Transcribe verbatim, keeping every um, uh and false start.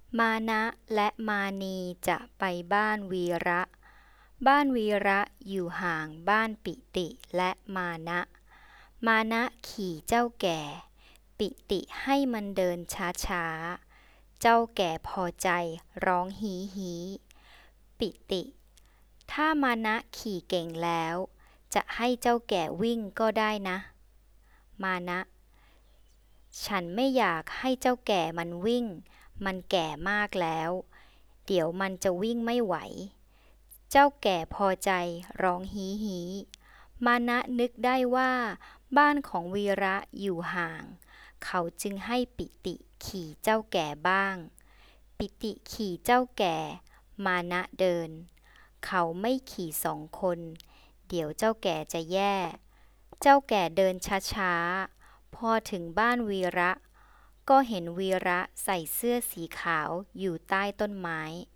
มานะและมานีจะไปบ้านวีระ บ้านวีระอยู่ห่างบ้านปิติและมานะ มานะขี่เจ้าแก่ ปิติให้มันเดินช้าๆ เจ้าแก่พอใจร้องฮีฮีปิติ ถ้ามานะขี่เก่งแล้ว จะให้เจ้าแก่วิ่งก็ได้นะ มานะ ฉันไม่อยากให้เจ้าแก่มันวิ่ง มันแก่มากแล้ว เดี๋ยวมันจะวิ่งไม่ไหว เจ้าแก่พอใจร้องฮีฮีมานะนึกได้ว่าบ้านของวีระอยู่ห่าง เขาจึงให้ปิติขี่เจ้าแก่บ้าง ปิติขี่เจ้าแก่ มานะเดิน เขาไม่ขี่สองคน เดี๋ยวเจ้าแก่จะแย่ เจ้าแก่เดินช้าๆ พอถึงบ้านวีระ ก็เห็นวีระใส่เสื้อสีขาวอยู่ใต้ต้นไม้